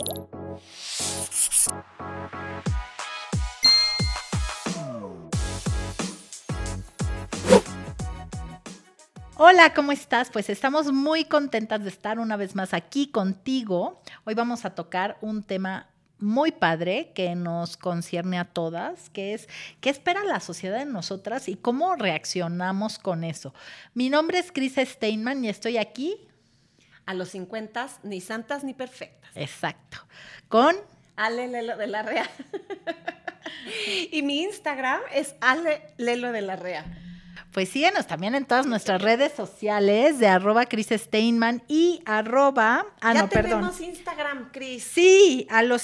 Hola, ¿cómo estás? Pues estamos muy contentas de estar una vez más aquí contigo. Hoy vamos a tocar un tema muy padre que nos concierne a todas, que es qué espera la sociedad de nosotras y cómo reaccionamos con eso. Mi nombre es Cris Steinman y estoy aquí. A los 50, ni santas ni perfectas. Exacto. Con Ale Lelo de la Rea. Y mi Instagram es Ale Lelo de la Rea. Pues síguenos también en todas nuestras redes sociales de @CrisSteinman y tenemos Instagram, Cris. Sí, a los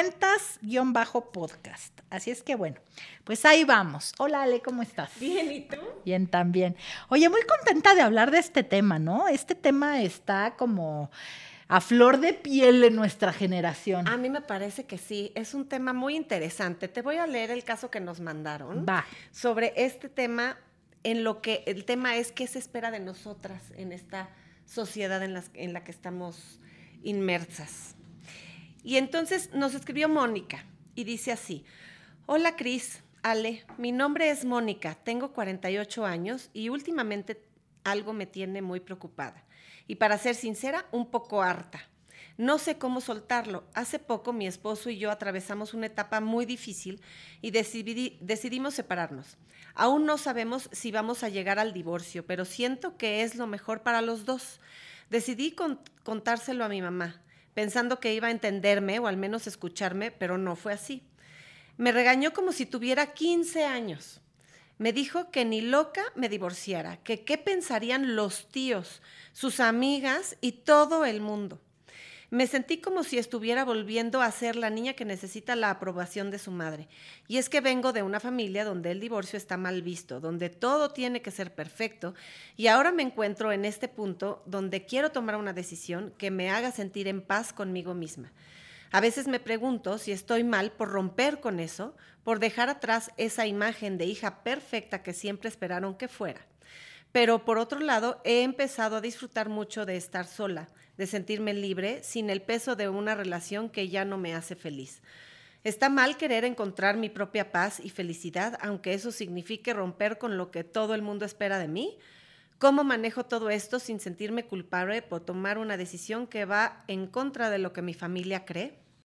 50-podcast. Así es que bueno, pues ahí vamos. Hola Ale, ¿cómo estás? Bien, ¿y tú? Bien también. Oye, muy contenta de hablar de este tema, ¿no? Este tema está como a flor de piel en nuestra generación. A mí me parece que sí, es un tema muy interesante. Te voy a leer el caso que nos mandaron. Va. Sobre este tema, en lo que el tema es qué se espera de nosotras en esta sociedad en la que estamos inmersas. Y entonces nos escribió Mónica y dice así: hola Cris, Ale, mi nombre es Mónica, tengo 48 años y últimamente algo me tiene muy preocupada. Y para ser sincera, un poco harta. No sé cómo soltarlo. Hace poco mi esposo y yo atravesamos una etapa muy difícil y decidimos separarnos. Aún no sabemos si vamos a llegar al divorcio, pero siento que es lo mejor para los dos. Decidí contárselo a mi mamá, pensando que iba a entenderme o al menos escucharme, pero no fue así. Me regañó como si tuviera 15 años. Me dijo que ni loca me divorciara, que qué pensarían los tíos, sus amigas y todo el mundo. Me sentí como si estuviera volviendo a ser la niña que necesita la aprobación de su madre. Y es que vengo de una familia donde el divorcio está mal visto, donde todo tiene que ser perfecto, y ahora me encuentro en este punto donde quiero tomar una decisión que me haga sentir en paz conmigo misma. A veces me pregunto si estoy mal por romper con eso, por dejar atrás esa imagen de hija perfecta que siempre esperaron que fuera. Pero por otro lado, he empezado a disfrutar mucho de estar sola, de sentirme libre, sin el peso de una relación que ya no me hace feliz. Está mal querer encontrar mi propia paz y felicidad, aunque eso signifique romper con lo que todo el mundo espera de mí. ¿Cómo manejo todo esto sin sentirme culpable por tomar una decisión que va en contra de lo que mi familia cree?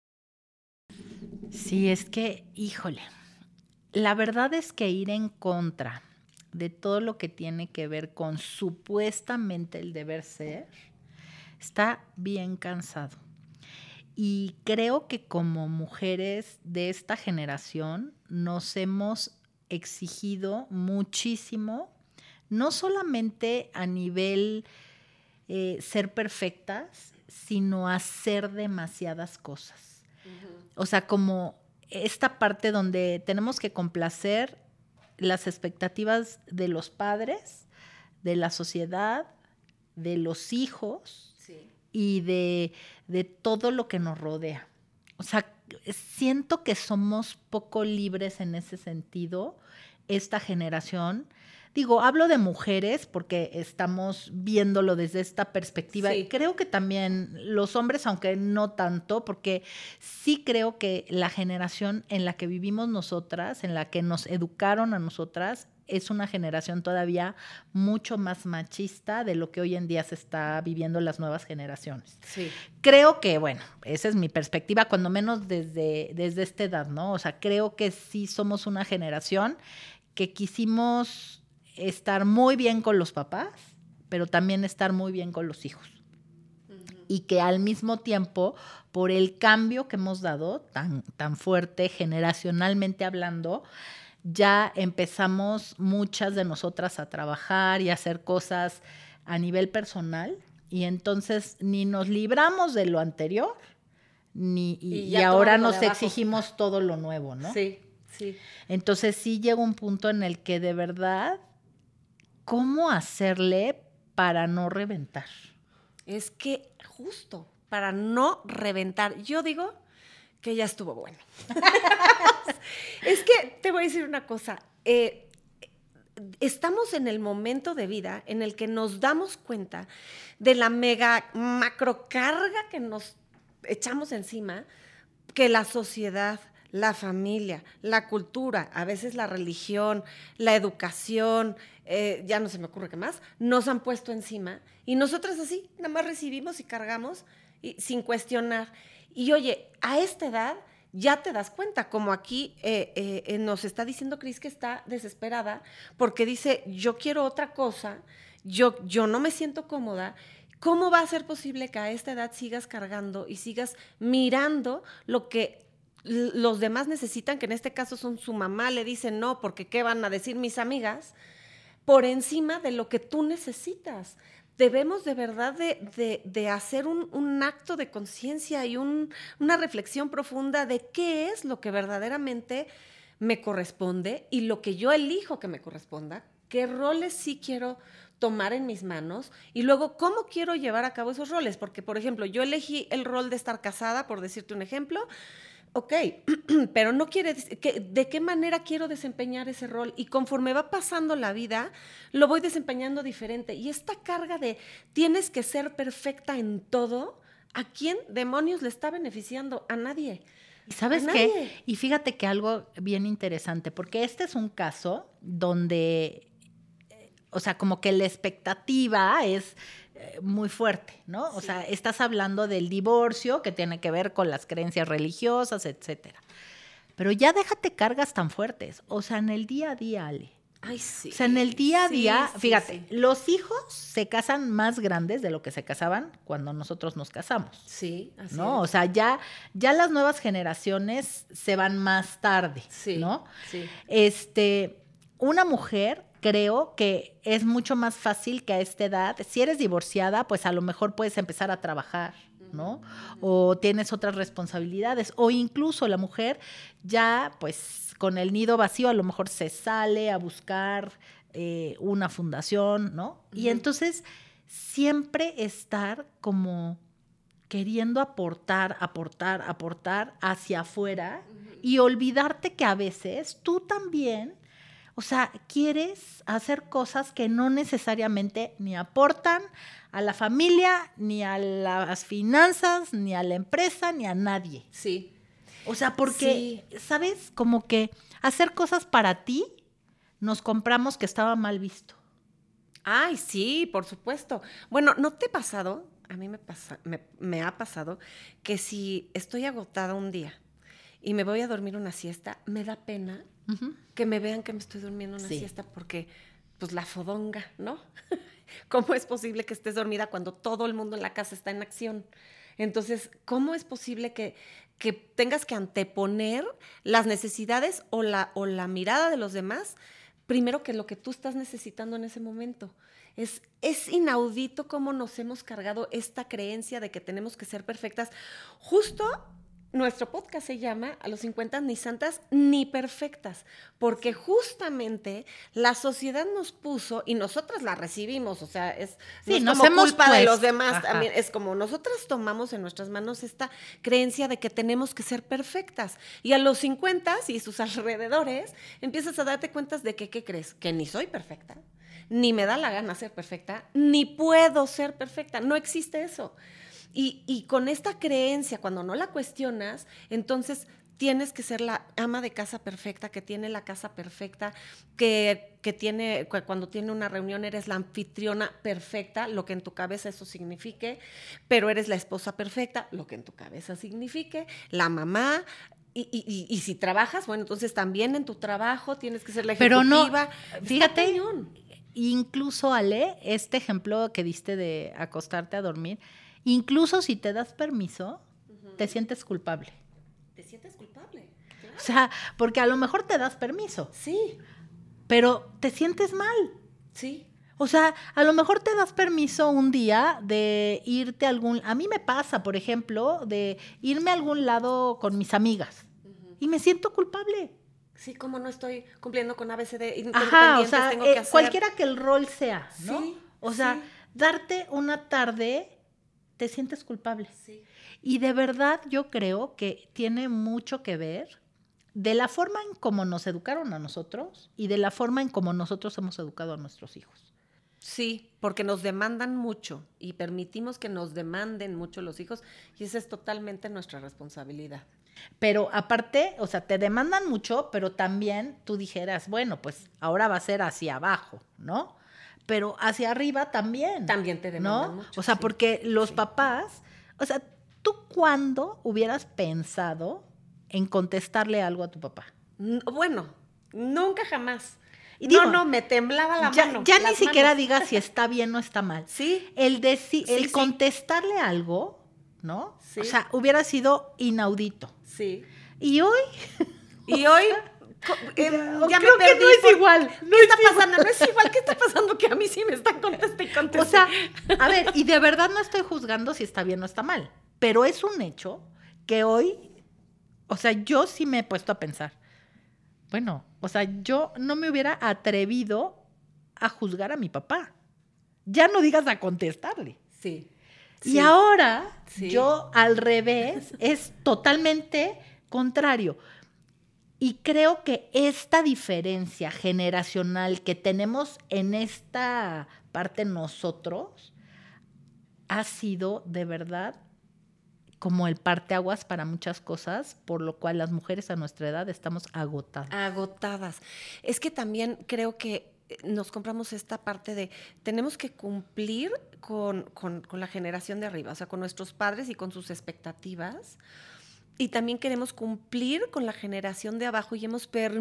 Sí, es que, híjole, la verdad es que ir en contra de todo lo que tiene que ver con supuestamente el deber ser, está bien cansado. Y creo que como mujeres de esta generación nos hemos exigido muchísimo, no solamente a nivel ser perfectas, sino hacer demasiadas cosas. O sea, como esta parte donde tenemos que complacer las expectativas de los padres, de la sociedad, de los hijos, Sí. y de todo lo que nos rodea. O sea, siento que somos poco libres en ese sentido, esta generación. Digo, hablo de mujeres porque estamos viéndolo desde esta perspectiva. Sí. Creo que también los hombres, aunque no tanto, porque sí creo que la generación en la que vivimos nosotras, en la que nos educaron a nosotras, es una generación todavía mucho más machista de lo que hoy en día se está viviendo en las nuevas generaciones. Sí. Creo que, bueno, esa es mi perspectiva, cuando menos desde esta edad, ¿no? O sea, creo que sí somos una generación que quisimos estar muy bien con los papás, pero también estar muy bien con los hijos. Y que al mismo tiempo, por el cambio que hemos dado tan fuerte, generacionalmente hablando, ya empezamos muchas de nosotras a trabajar y a hacer cosas a nivel personal, y entonces ni nos libramos de lo anterior, y ahora nos exigimos todo lo nuevo, ¿no? Sí, sí. Entonces sí llega un punto en el que de verdad, ¿cómo hacerle para no reventar? Es que justo para no reventar, yo digo que ya estuvo bueno. Es que te voy a decir una cosa, estamos en el momento de vida en el que nos damos cuenta de la mega macrocarga que nos echamos encima que la sociedad, la familia, la cultura, a veces la religión, la educación, ya no se me ocurre qué más, nos han puesto encima y nosotras así, nada más recibimos y cargamos sin cuestionar. Y oye, a esta edad ya te das cuenta, como aquí nos está diciendo Cris que está desesperada porque dice, yo quiero otra cosa, yo no me siento cómoda. ¿Cómo va a ser posible que a esta edad sigas cargando y sigas mirando lo que los demás necesitan, que en este caso son su mamá, le dicen no, porque ¿qué van a decir mis amigas? Por encima de lo que tú necesitas. Debemos de verdad de hacer un acto de conciencia y una reflexión profunda de qué es lo que verdaderamente me corresponde y lo que yo elijo que me corresponda, qué roles sí quiero tomar en mis manos y luego cómo quiero llevar a cabo esos roles. Porque, por ejemplo, yo elegí el rol de estar casada, por decirte un ejemplo, ok, pero no quiere decir de qué manera quiero desempeñar ese rol y conforme va pasando la vida, lo voy desempeñando diferente. Y esta carga de tienes que ser perfecta en todo, ¿a quién demonios le está beneficiando? A nadie. ¿Sabes qué? Y fíjate que algo bien interesante, porque este es un caso donde, o sea, como que la expectativa es muy fuerte, ¿no? Sí. O sea, estás hablando del divorcio que tiene que ver con las creencias religiosas, etcétera. Pero ya déjate cargas tan fuertes. O sea, en el día a día, Ale. Ay, sí. O sea, en el día a día, sí, fíjate, sí. los hijos se casan más grandes de lo que se casaban cuando nosotros nos casamos. Sí, así ¿no? es. O sea, ya las nuevas generaciones se van más tarde, Sí, ¿no? sí. Una mujer creo que es mucho más fácil que a esta edad, si eres divorciada, pues a lo mejor puedes empezar a trabajar, ¿no? O tienes otras responsabilidades, o incluso la mujer ya, pues con el nido vacío, a lo mejor se sale a buscar una fundación, ¿no? Y entonces siempre estar como queriendo aportar hacia afuera y olvidarte que a veces tú también, o sea, quieres hacer cosas que no necesariamente ni aportan a la familia, ni a las finanzas, ni a la empresa, ni a nadie. Sí. O sea, porque, ¿sabes? Como que hacer cosas para ti, nos compramos que estaba mal visto. Ay, sí, por supuesto. Bueno, ¿no te ha pasado? A mí me ha pasado que si estoy agotada un día y me voy a dormir una siesta, me da pena que me vean que me estoy durmiendo una siesta porque, pues, la fodonga, ¿no? ¿Cómo es posible que estés dormida cuando todo el mundo en la casa está en acción? Entonces, ¿cómo es posible que tengas que anteponer las necesidades o la mirada de los demás primero que lo que tú estás necesitando en ese momento? Es inaudito cómo nos hemos cargado esta creencia de que tenemos que ser perfectas. Justo nuestro podcast se llama A los 50 ni santas ni perfectas, porque justamente la sociedad nos puso y nosotras la recibimos, o sea, no es como culpa de los demás, también es como nosotras tomamos en nuestras manos esta creencia de que tenemos que ser perfectas. Y a los 50 y sus alrededores empiezas a darte cuenta de que, ¿qué crees? Que ni soy perfecta, ni me da la gana ser perfecta, ni puedo ser perfecta, no existe eso. Y con esta creencia, cuando no la cuestionas, entonces tienes que ser la ama de casa perfecta, que tiene la casa perfecta, que cuando tiene una reunión eres la anfitriona perfecta, lo que en tu cabeza eso signifique, pero eres la esposa perfecta, lo que en tu cabeza signifique, la mamá. Y si trabajas, bueno, entonces también en tu trabajo tienes que ser la ejecutiva. Pero no, fíjate, incluso, Ale, este ejemplo que diste de acostarte a dormir, incluso si te das permiso, te sientes culpable. ¿Te sientes culpable? Claro. O sea, porque a lo mejor te das permiso. Sí. Pero te sientes mal. Sí. O sea, a lo mejor te das permiso un día de irte a algún... A mí me pasa, por ejemplo, de irme a algún lado con mis amigas. Y me siento culpable. Sí, como no estoy cumpliendo con ABCD. Ajá, o sea, tengo que hacer. Cualquiera que el rol sea, ¿no? Sí, o sea, darte una tarde... te sientes culpable. Sí. Y de verdad yo creo que tiene mucho que ver de la forma en cómo nos educaron a nosotros y de la forma en cómo nosotros hemos educado a nuestros hijos. Sí, porque nos demandan mucho y permitimos que nos demanden mucho los hijos y esa es totalmente nuestra responsabilidad. Pero aparte, o sea, te demandan mucho, pero también tú dijeras, bueno, pues ahora va a ser hacia abajo, ¿no? Pero hacia arriba también. También te demandan ¿no? mucho. O sea, sí. porque los Sí. papás, o sea, ¿tú cuándo hubieras pensado en contestarle algo a tu papá? Bueno, nunca jamás. Y digo, no, me temblaba la mano. Ya ni las siquiera manos. digas si está bien o está mal. Sí. El Sí. contestarle algo, ¿no? Sí. O sea, hubiera sido inaudito. Sí. Y hoy, Y hoy ya creo me que perdí. no es igual. ¿Qué está pasando? No es igual. ¿Qué está pasando? Que a mí sí me están contestando y contestando. O sea, a ver, y de verdad no estoy juzgando si está bien o está mal, pero es un hecho que hoy, o sea, yo sí me he puesto a pensar, bueno, o sea, yo no me hubiera atrevido a juzgar a mi papá. Ya no digas a contestarle. Sí. Y ahora, Sí. yo al revés, es totalmente contrario. Y creo que esta diferencia generacional que tenemos en esta parte nosotros ha sido de verdad como el parteaguas para muchas cosas, por lo cual las mujeres a nuestra edad estamos agotadas. Agotadas. Es que también creo que nos compramos esta parte de tenemos que cumplir con la generación de arriba, o sea, con nuestros padres y con sus expectativas. Y también queremos cumplir con la generación de abajo y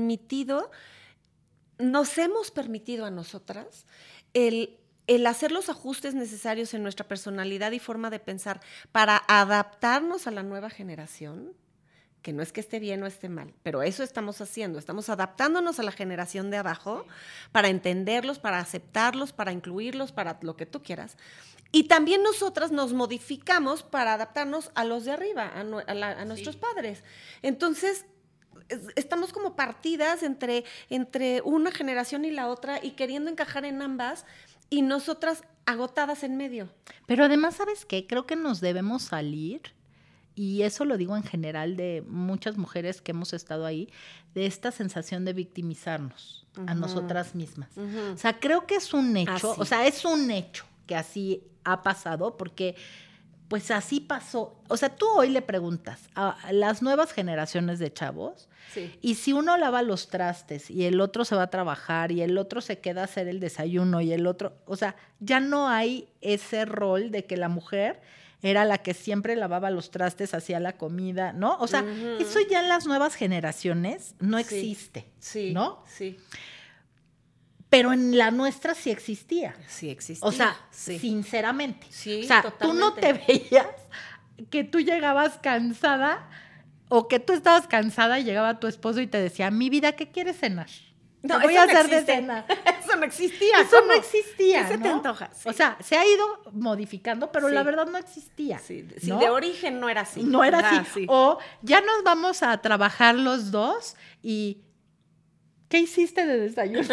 nos hemos permitido a nosotras el hacer los ajustes necesarios en nuestra personalidad y forma de pensar para adaptarnos a la nueva generación, que no es que esté bien o esté mal, pero eso estamos haciendo, estamos adaptándonos a la generación de abajo para entenderlos, para aceptarlos, para incluirlos, para lo que tú quieras. Y también nosotras nos modificamos para adaptarnos a los de arriba, a nuestros padres. Entonces, estamos como partidas entre una generación y la otra y queriendo encajar en ambas y nosotras agotadas en medio. Pero además, ¿sabes qué? Creo que nos debemos salir, y eso lo digo en general de muchas mujeres que hemos estado ahí, de esta sensación de victimizarnos a nosotras mismas. O sea, creo que es un hecho, Así. o sea, es un hecho que así ha pasado, porque pues así pasó. O sea, tú hoy le preguntas a las nuevas generaciones de chavos, Sí. y si uno lava los trastes y el otro se va a trabajar y el otro se queda a hacer el desayuno y el otro, o sea, ya no hay ese rol de que la mujer era la que siempre lavaba los trastes, hacía la comida, ¿no? O sea, eso ya en las nuevas generaciones no existe, Sí. ¿no? Sí. Pero en la nuestra sí existía. Sí existía. O sea, sí. sinceramente. Sí, o sea, totalmente. tú no te veías que tú llegabas cansada o que tú estabas cansada y llegaba tu esposo y te decía, mi vida, ¿qué quieres cenar? No, Te voy eso a no hacer de existe. cena. Eso no existía. Eso ¿Cómo? no existía, ¿Qué se te ¿no? antoja? Sí. O sea, se ha ido modificando, pero Sí. la verdad no existía. Sí, ¿no? de origen no era así. No era Ajá, así. sí. O ya nos vamos a trabajar los dos y ¿qué hiciste de desayuno?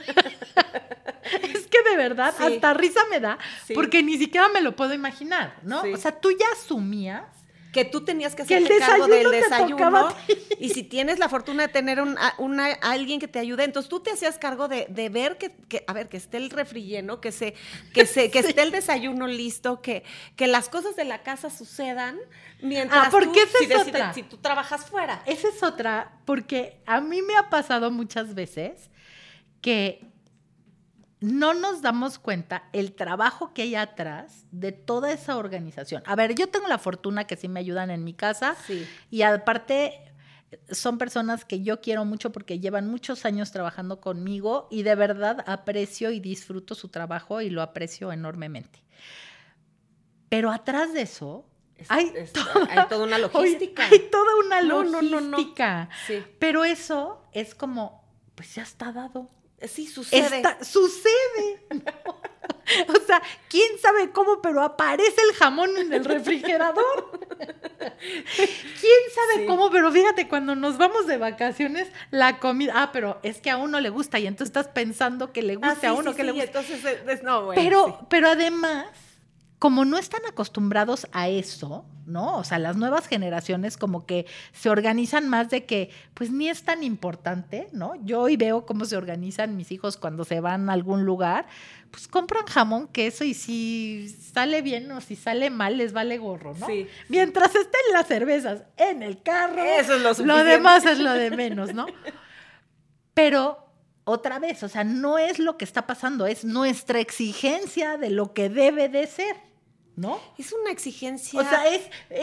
Es que de verdad Sí. hasta risa me da, Sí. porque ni siquiera me lo puedo imaginar, ¿no? Sí. O sea, tú ya asumías Que tú tenías que que el hacerte cargo del desayuno te tocaba desayuno. a ti. Y si tienes la fortuna de tener alguien que te ayude, entonces tú te hacías cargo de ver que esté el refri lleno, que esté el desayuno listo, que las cosas de la casa sucedan mientras porque esa si es decides, otra. si tú trabajas fuera. Esa es otra, porque a mí me ha pasado muchas veces que no nos damos cuenta el trabajo que hay atrás de toda esa organización. A ver, yo tengo la fortuna que sí me ayudan en mi casa, Sí. y aparte son personas que yo quiero mucho porque llevan muchos años trabajando conmigo y de verdad aprecio y disfruto su trabajo y lo aprecio enormemente. Pero atrás de eso hay toda una logística. Hay toda una No. logística. Sí. Pero eso es como, pues ya está dado. Sí, sucede. Sucede. ¿no? O sea, quién sabe cómo, pero aparece el jamón en el refrigerador. Quién sabe cómo, pero fíjate, cuando nos vamos de vacaciones, la comida, pero es que a uno le gusta y entonces estás pensando que le guste a uno, que le guste. Entonces, no, bueno, Pero además, como no están acostumbrados a eso, ¿no? O sea, las nuevas generaciones como que se organizan más de que, pues ni es tan importante, ¿no? Yo hoy veo cómo se organizan mis hijos cuando se van a algún lugar, pues compran jamón, queso y si sale bien o si sale mal les vale gorro, ¿no? Sí. Mientras estén las cervezas en el carro, Eso es lo lo suficiente. demás es lo de menos, ¿no? Pero otra vez, o sea, no es lo que está pasando, es nuestra exigencia de lo que debe de ser, ¿no? Es una exigencia. O sea,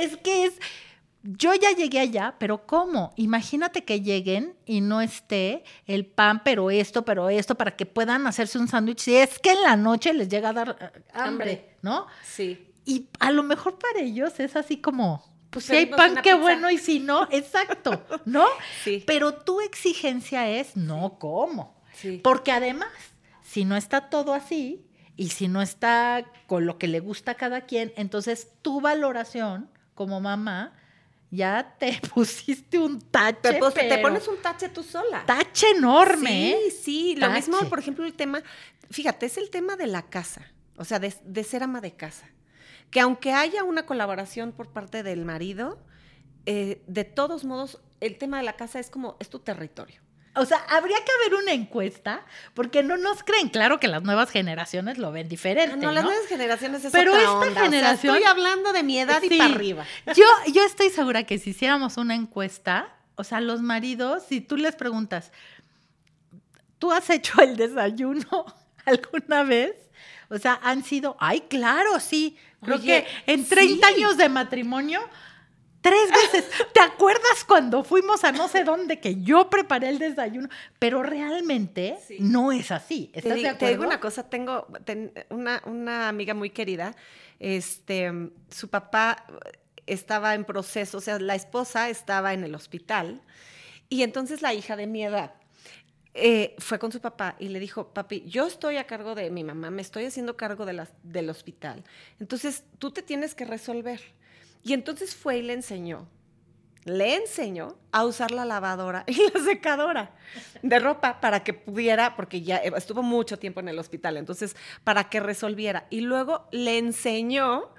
yo ya llegué allá, pero ¿cómo? Imagínate que lleguen y no esté el pan, pero esto, para que puedan hacerse un sándwich. Si es que en la noche les llega a dar hambre, ¿no? Sí. Y a lo mejor para ellos es así como, pues si hay Pedimos pan, una qué pizza. bueno, y si no, exacto, ¿no? Sí. Pero tu exigencia es, no, ¿cómo? Sí. Porque además, si no está todo así y si no está con lo que le gusta a cada quien, entonces tu valoración como mamá ya te pusiste un tache, Te pero pones un tache tú sola. tache enorme, ¿eh? Sí. Lo Tache. mismo, por ejemplo, el tema, fíjate, es el tema de la casa, o sea, de ser ama de casa. Que aunque haya una colaboración por parte del marido, de todos modos, el tema de la casa es como, es tu territorio. O sea, habría que haber una encuesta, porque no nos creen. Claro que las nuevas generaciones lo ven diferente, ¿no? Las nuevas generaciones es Pero otra esta onda. generación- O sea, estoy hablando de mi edad Sí. y para arriba. Yo estoy segura que si hiciéramos una encuesta, o sea, los maridos, si tú les preguntas, ¿tú has hecho el desayuno alguna vez? O sea, han sido, ay, claro, sí. Creo Oye, que en 30 sí. años de matrimonio, 3 veces. ¿Te acuerdas cuando fuimos a no sé dónde que yo preparé el desayuno? Pero realmente Sí. no es así. ¿Estás de Te acuerdo? digo una cosa, tengo una amiga muy querida, su papá estaba en proceso, o sea, la esposa estaba en el hospital y entonces la hija de mi edad fue con su papá y le dijo, papi, yo estoy a cargo de mi mamá, me estoy haciendo cargo del hospital, entonces tú te tienes que resolver. Y entonces fue y le enseñó a usar la lavadora y la secadora de ropa para que pudiera, porque ya estuvo mucho tiempo en el hospital, entonces para que resolviera. Y luego le enseñó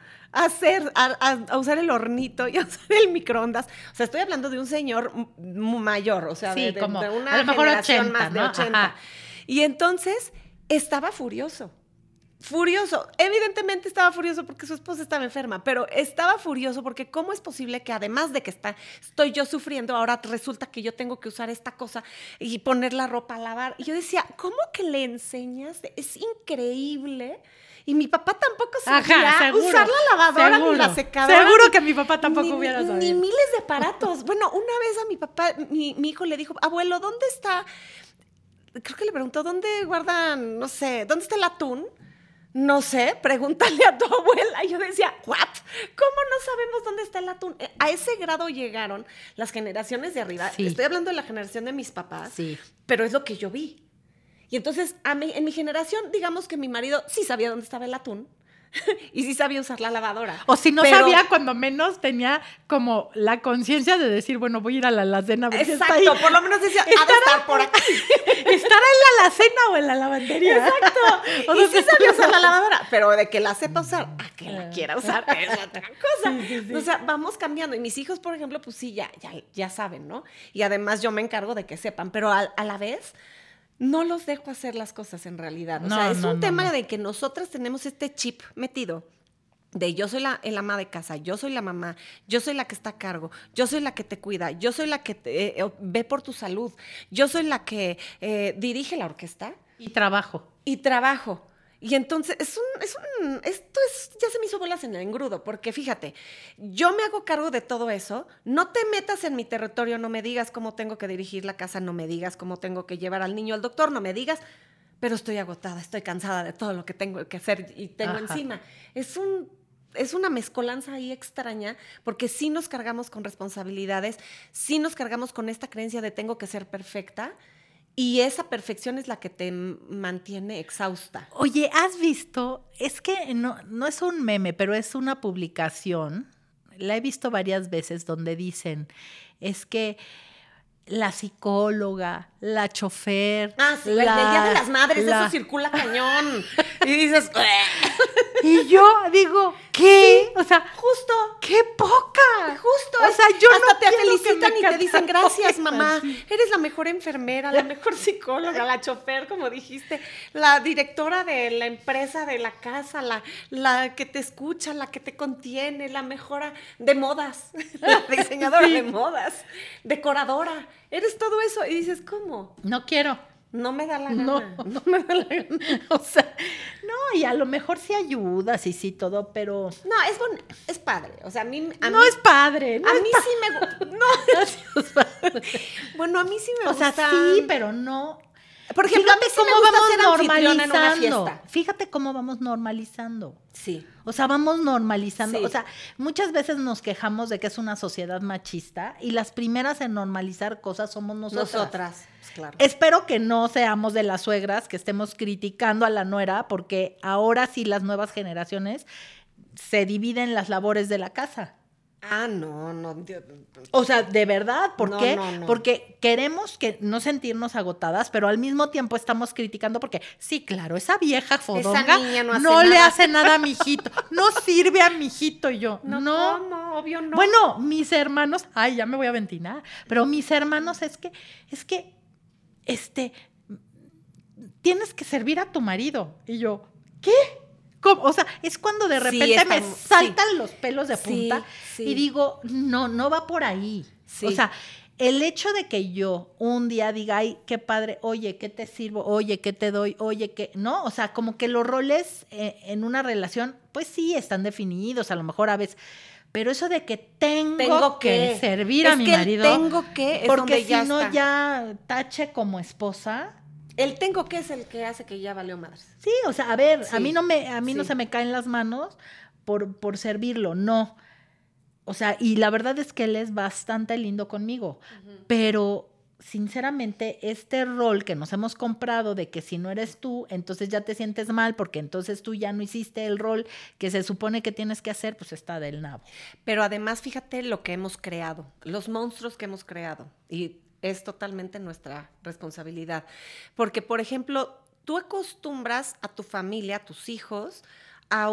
a usar el hornito y a usar el microondas. O sea, estoy hablando de un señor mayor, o sea, Sí, de como una a lo mejor generación 80, más de ¿no? 80. Ajá. Y entonces estaba furioso. Evidentemente estaba furioso porque su esposa estaba enferma, pero estaba furioso porque cómo es posible que además de que estoy yo sufriendo, ahora resulta que yo tengo que usar esta cosa y poner la ropa a lavar. Y yo decía, ¿cómo que le enseñas? Es increíble. Y mi papá tampoco sabía seguro, usar la lavadora seguro, ni la secadora. Seguro que mi papá tampoco hubiera sabido. Ni miles de aparatos. Bueno, una vez a mi papá, mi hijo le dijo, abuelo, ¿dónde está? Creo que le preguntó, ¿dónde guardan, no sé, dónde está el atún? No sé, pregúntale a tu abuela. Y yo decía, ¿what? ¿Cómo no sabemos dónde está el atún? A ese grado llegaron las generaciones de arriba. Sí. Estoy hablando de la generación de mis papás, Sí. pero es lo que yo vi. Y entonces, en mi generación, digamos que mi marido sí sabía dónde estaba el atún y sí sabía usar la lavadora. O si no pero- sabía, cuando menos tenía como la conciencia de decir, bueno, voy a ir a la alacena a ver si está ahí. Exacto, por lo menos decía, ha de estar por aquí. ¿Estará en la alacena o en la lavandería? Exacto. O Y sea, sí sabía usar la lavadora, pero de que la sepa usar a que la quiera usar es otra cosa. Sí. O sea, vamos cambiando. Y mis hijos, por ejemplo, pues sí, ya saben, ¿no? Y además yo me encargo de que sepan, pero a la vez no los dejo hacer las cosas en realidad. O sea, es un tema de que nosotras tenemos este chip metido. De yo soy el ama de casa, yo soy la mamá, yo soy la que está a cargo, yo soy la que te cuida, yo soy la que ve por tu salud, yo soy la que dirige la orquesta. Y trabajo. Y entonces, ya se me hizo bolas en el engrudo, porque fíjate, yo me hago cargo de todo eso, no te metas en mi territorio, no me digas cómo tengo que dirigir la casa, no me digas cómo tengo que llevar al niño al doctor, no me digas, pero estoy agotada, estoy cansada de todo lo que tengo que hacer y tengo encima. Es una mezcolanza ahí extraña, porque sí nos cargamos con responsabilidades, sí nos cargamos con esta creencia de tengo que ser perfecta, y esa perfección es la que te mantiene exhausta. Oye, ¿has visto? Es que no es un meme, pero es una publicación. La he visto varias veces donde dicen, es que la psicóloga, la chofer. Ah, sí, el Día de las Madres, eso circula cañón. Y dices, y yo digo, ¿qué? Sí, o sea, justo. ¡qué poca! Justo. O sea, yo hasta no te quiero que felicitan me y te dicen, gracias, mamá. así. Eres la mejor enfermera, la mejor psicóloga, la chofer, como dijiste, la directora de la empresa, de la casa, la que te escucha, la que te contiene, la mejora de modas, la diseñadora de modas, decoradora. Eres todo eso. Y dices, ¿cómo? No quiero. No me da la gana. No me da la gana. O sea, no, y a lo mejor sí ayudas y sí todo, pero... No, es padre. O sea, a mí es padre. A mí sí me gusta. Bueno, a mí sí me gusta. O sea, sí, pero no... Por ejemplo, Fíjate a mí sí me gusta ser anfitriona en una fiesta. Fíjate cómo vamos normalizando. Sí. O sea, vamos normalizando. Sí. O sea, muchas veces nos quejamos de que es una sociedad machista y las primeras en normalizar cosas somos nosotras. Pues claro. Espero que no seamos de las suegras que estemos criticando a la nuera, porque ahora sí las nuevas generaciones se dividen las labores de la casa. Ah, no. O sea, de verdad, ¿por qué? No. Porque queremos que no sentirnos agotadas, pero al mismo tiempo estamos criticando porque, sí, claro, esa vieja fodonga esa niña no hace no le nada. hace nada a mi hijito, no sirve a mi hijito. Y yo, no. ¿Cómo? Obvio no. Bueno, mis hermanos, ay, ya me voy a ventilar, pero mis hermanos es que, tienes que servir a tu marido. Y yo, ¿qué? ¿Cómo? O sea, es cuando de repente me saltan los pelos de punta y digo, no va por ahí. Sí. O sea, el hecho de que yo un día diga, ay, qué padre, oye, ¿qué te sirvo? Oye, ¿qué te doy? Oye, ¿qué? No, o sea, como que los roles en una relación, pues sí, están definidos, a lo mejor a veces... Pero eso de que tengo que servir a mi marido, tengo que es porque donde si no ya tache como esposa. El tengo que es el que hace que ya valió madres. Sí, o sea, a ver, sí, a mí no se me caen las manos por servirlo, no. O sea, y la verdad es que él es bastante lindo conmigo, pero sinceramente este rol que nos hemos comprado de que si no eres tú, entonces ya te sientes mal porque entonces tú ya no hiciste el rol que se supone que tienes que hacer, pues está del nabo. Pero además, fíjate lo que hemos creado, los monstruos que hemos creado, y es totalmente nuestra responsabilidad. Porque, por ejemplo, tú acostumbras a tu familia, a tus hijos, a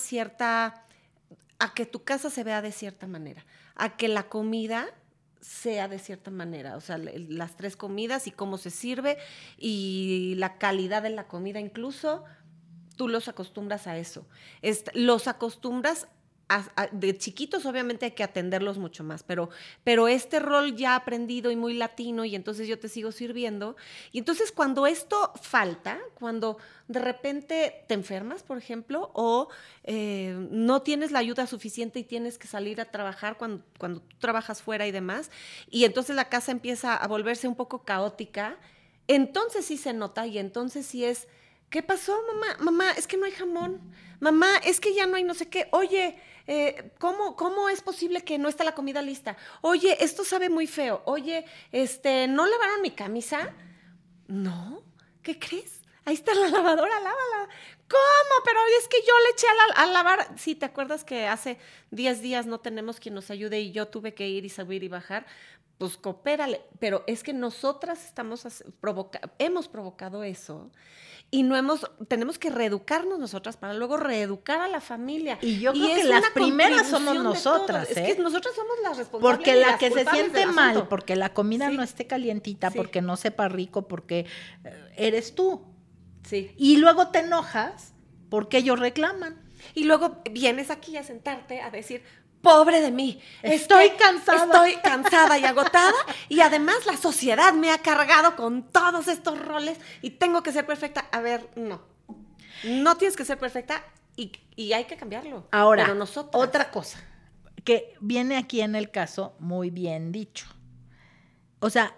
que tu casa se vea de cierta manera, a que la comida sea de cierta manera, o sea, las 3 comidas y cómo se sirve y la calidad de la comida incluso, tú los acostumbras a eso. Los acostumbras de chiquitos, obviamente hay que atenderlos mucho más, pero este rol ya aprendido y muy latino, y entonces yo te sigo sirviendo. Y entonces cuando esto falta, cuando de repente te enfermas, por ejemplo, o no tienes la ayuda suficiente y tienes que salir a trabajar cuando tú trabajas fuera y demás, y entonces la casa empieza a volverse un poco caótica, entonces sí se nota y entonces sí es... ¿Qué pasó, mamá? Mamá, es que no hay jamón. Mamá, es que ya no hay no sé qué. Oye, ¿cómo es posible que no está la comida lista? Oye, esto sabe muy feo. Oye, ¿no lavaron mi camisa? No, ¿qué crees? Ahí está la lavadora, lávala. ¿Cómo? Pero es que yo le eché a lavar. Sí, ¿te acuerdas que hace 10 días no tenemos quien nos ayude y yo tuve que ir y subir y bajar? Pues coopérale. Pero es que nosotras hemos provocado eso. Y tenemos que reeducarnos nosotras para luego reeducar a la familia. Y yo creo que las primeras somos nosotras, Es que nosotras somos las responsables. Porque la que se siente mal, porque la comida no esté calientita, porque no sepa rico, porque eres tú. Sí. Y luego te enojas porque ellos reclaman. Y luego vienes aquí a sentarte a decir... Pobre de mí. Estoy cansada. Estoy cansada y agotada y además la sociedad me ha cargado con todos estos roles y tengo que ser perfecta. A ver, no. No tienes que ser perfecta y hay que cambiarlo. Ahora, pero nosotros... otra cosa que viene aquí en el caso muy bien dicho. O sea,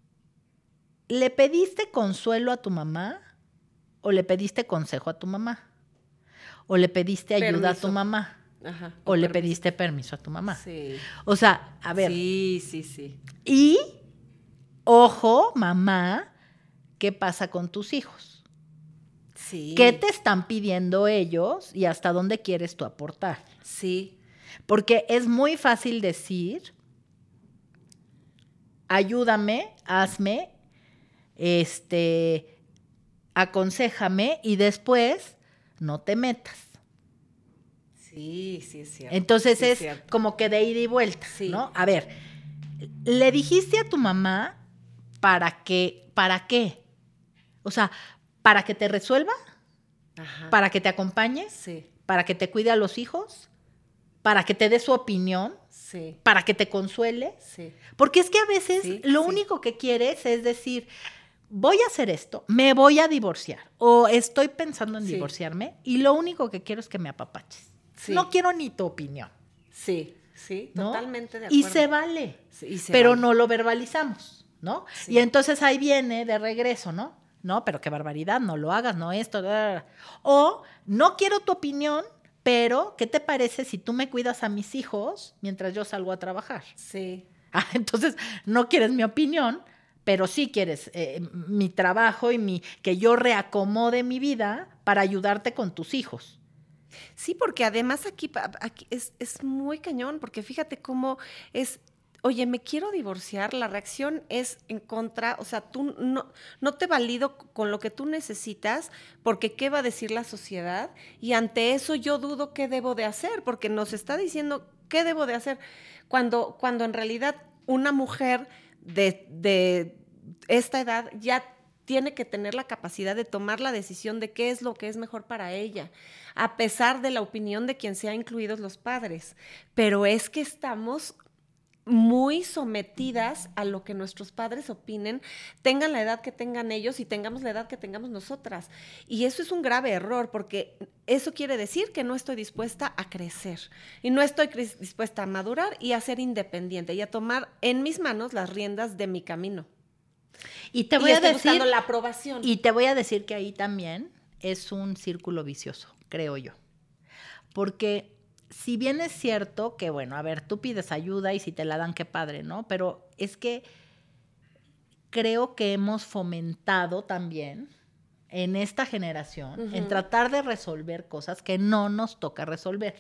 ¿le pediste consuelo a tu mamá o le pediste consejo a tu mamá? ¿O le pediste ayuda a tu mamá? Ajá, o le pediste permiso a tu mamá. Sí. O sea, a ver. Sí. Y, ojo, mamá, ¿qué pasa con tus hijos? Sí. ¿Qué te están pidiendo ellos y hasta dónde quieres tú aportar? Sí. Porque es muy fácil decir, ayúdame, hazme, aconséjame y después no te metas. Sí, es cierto. Entonces sí, es cierto. como que de ida y vuelta, Sí. ¿no? A ver, ¿le dijiste a tu mamá para qué? O sea, ¿para que te resuelva? Ajá. ¿Para que te acompañe? Sí, ¿Para que te cuide a los hijos? ¿Para que te dé su opinión? sí, ¿Para que te consuele? sí. Porque es que a veces Sí, lo sí. único que quieres es decir, voy a hacer esto, me voy a divorciar o estoy pensando en Sí. divorciarme y lo único que quiero es que me apapaches. Sí. No quiero ni tu opinión, Sí, ¿no? totalmente de acuerdo. Y se vale, Sí, y se pero vale. no lo verbalizamos, ¿no? Sí. Y entonces ahí viene de regreso, ¿no? No, pero qué barbaridad, no lo hagas, no esto. O no quiero tu opinión, pero ¿qué te parece si tú me cuidas a mis hijos mientras yo salgo a trabajar? Sí. Ah, entonces no quieres mi opinión, pero sí quieres mi trabajo y que yo reacomode mi vida para ayudarte con tus hijos. Sí, porque además aquí es muy cañón, porque fíjate cómo es, oye, me quiero divorciar, la reacción es en contra, o sea, tú no te valido con lo que tú necesitas, porque ¿qué va a decir la sociedad? Y ante eso yo dudo qué debo de hacer, porque nos está diciendo qué debo de hacer, cuando en realidad una mujer de esta edad ya tiene que tener la capacidad de tomar la decisión de qué es lo que es mejor para ella, a pesar de la opinión de quien sea, incluidos los padres. Pero es que estamos muy sometidas a lo que nuestros padres opinen, tengan la edad que tengan ellos y tengamos la edad que tengamos nosotras. Y eso es un grave error, porque eso quiere decir que no estoy dispuesta a crecer y no estoy dispuesta a madurar y a ser independiente y a tomar en mis manos las riendas de mi camino. Y te voy a decir, buscando la aprobación. Y te voy a decir que ahí también es un círculo vicioso, creo yo. Porque si bien es cierto que, bueno, a ver, tú pides ayuda y si te la dan, qué padre, ¿no? Pero es que creo que hemos fomentado también en esta generación en tratar de resolver cosas que no nos toca resolver.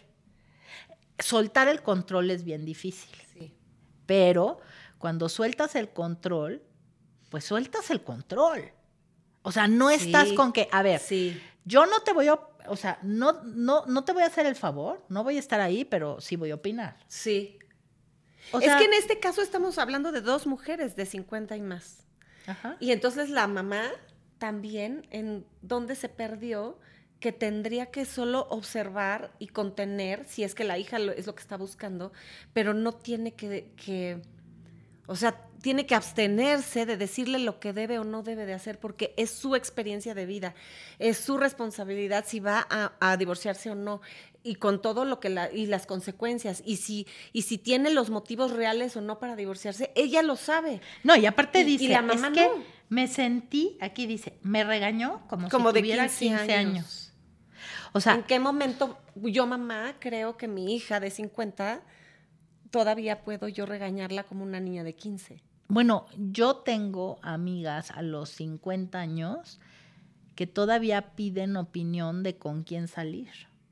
Soltar el control es bien difícil. Sí. Pero cuando sueltas el control, pues sueltas el control. O sea, no estás con que, a ver, yo no te voy a, o sea, no te voy a hacer el favor, no voy a estar ahí, pero sí voy a opinar. Sí. O es sea, que en este caso estamos hablando de 2 mujeres de 50 y más. Ajá. Y entonces la mamá también, en donde se perdió, que tendría que solo observar y contener, si es que la hija es lo que está buscando, pero no tiene que o sea, tiene que abstenerse de decirle lo que debe o no debe de hacer, porque es su experiencia de vida, es su responsabilidad si va a divorciarse o no, y con todo lo que y las consecuencias, y si tiene los motivos reales o no para divorciarse, ella lo sabe. No, y aparte dice, y la mamá es que no. me sentí, aquí dice, me regañó como si de tuviera 15 años. O sea, ¿en qué momento yo, mamá, creo que mi hija de 50 todavía puedo yo regañarla como una niña de 15? Bueno, yo tengo amigas a los 50 años que todavía piden opinión de con quién salir